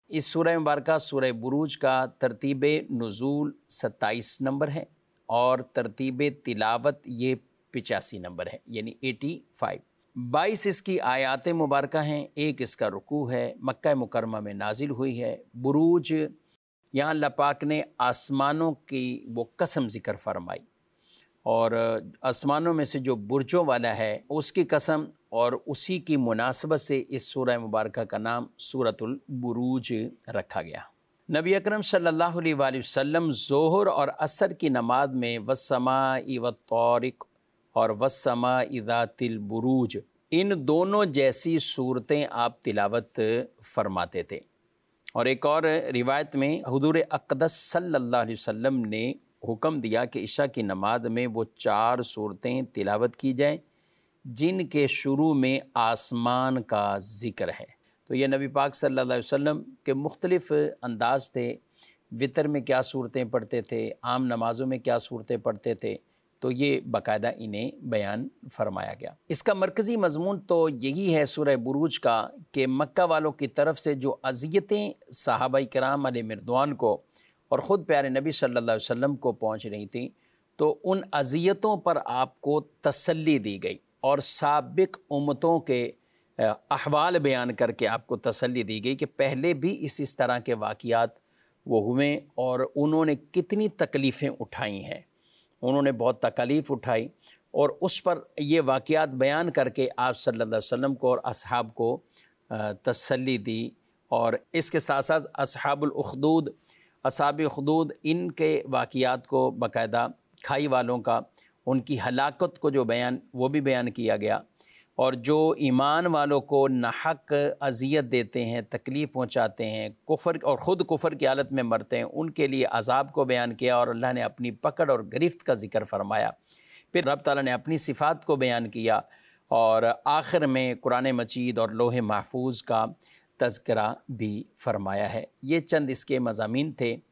اس سورہ مبارکہ سورہ بروج کا ترتیب نزول 27 نمبر ہے اور ترتیب تلاوت یہ 85 نمبر ہے، یعنی 85۔ 22 اس کی آیات مبارکہ ہیں، 1 اس کا رکوع ہے، مکہ مکرمہ میں نازل ہوئی ہے۔ بروج، یہاں اللہ پاک نے آسمانوں کی وہ قسم ذکر فرمائی، اور آسمانوں میں سے جو برجوں والا ہے اس کی قسم، اور اسی کی مناسبت سے اس سورہ مبارکہ کا نام سورۃ البروج رکھا گیا۔ نبی اکرم صلی اللہ علیہ وآلہ وسلم ظہر اور عصر کی نماز میں والسماء والطارق اور والسماء ذات البروج، ان دونوں جیسی صورتیں آپ تلاوت فرماتے تھے۔ اور ایک اور روایت میں حضور اقدس صلی اللہ علیہ وسلم نے حکم دیا کہ عشاء کی نماز میں وہ 4 صورتیں تلاوت کی جائیں جن کے شروع میں آسمان کا ذکر ہے۔ تو یہ نبی پاک صلی اللہ علیہ وسلم کے مختلف انداز تھے، وطر میں کیا صورتیں پڑھتے تھے، عام نمازوں میں کیا صورتیں پڑھتے تھے، تو یہ باقاعدہ انہیں بیان فرمایا گیا۔ اس کا مرکزی مضمون تو یہی ہے سورہ بروج کا کہ مکہ والوں کی طرف سے جو اذیتیں صحابہ کرام علیہ مردوان کو اور خود پیارے نبی صلی اللہ علیہ وسلم کو پہنچ رہی تھیں، تو ان اذیتوں پر آپ کو تسلی دی گئی اور سابق امتوں کے احوال بیان کر کے آپ کو تسلی دی گئی کہ پہلے بھی اس طرح کے واقعات وہ ہوئے اور انہوں نے کتنی تکلیفیں اٹھائی ہیں، انہوں نے بہت تکلیف اٹھائی، اور اس پر یہ واقعات بیان کر کے آپ صلی اللہ علیہ وسلم کو اور اصحاب کو تسلی دی۔ اور اس کے ساتھ ساتھ اصحاب اخدود ان کے واقعات کو باقاعدہ کھائی والوں کا، ان کی ہلاکت کو جو وہ بھی بیان کیا گیا، اور جو ایمان والوں کو ناحق اذیت دیتے ہیں، تکلیف پہنچاتے ہیں، کفر اور خود کفر کی حالت میں مرتے ہیں، ان کے لیے عذاب کو بیان کیا، اور اللہ نے اپنی پکڑ اور گرفت کا ذکر فرمایا۔ پھر رب تعالیٰ نے اپنی صفات کو بیان کیا، اور آخر میں قرآن مجید اور لوح محفوظ کا تذکرہ بھی فرمایا ہے۔ یہ چند اس کے مضامین تھے۔